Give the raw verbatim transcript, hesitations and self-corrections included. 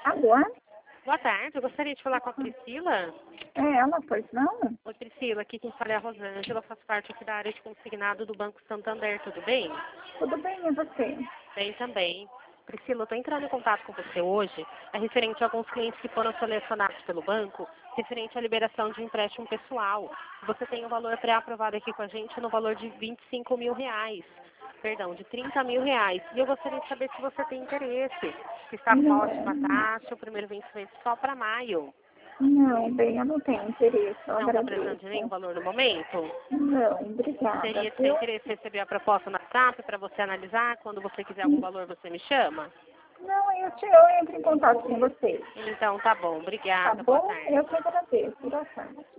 Alô? Boa tarde, eu gostaria de falar com a Priscila. É ela, pois não? Oi, Priscila, aqui quem fala é a Rosângela, faço parte aqui da área de consignado do Banco Santander, tudo bem? Tudo bem, e você? Bem também. Priscila, eu estou entrando em contato com você hoje, é referente a alguns clientes que foram selecionados pelo banco, referente à liberação de empréstimo pessoal. Você tem um valor pré-aprovado aqui com a gente no valor de vinte e cinco mil reais. Perdão, de trinta mil reais. E eu gostaria de saber se você tem interesse. Se está com uma ótima taxa, o primeiro vencimento só para maio. Não, bem, eu não tenho interesse, eu Não está precisando agradeço. de nenhum valor no momento? Não, obrigada. Teria de ter Eu, interesse em receber a proposta na WhatsApp para você analisar. Quando você quiser algum valor, você me chama? não, eu, te, eu entro em contato com você. Então, tá bom. Tá Obrigada. Boa bom? tarde. Eu que agradeço. Boa tarde.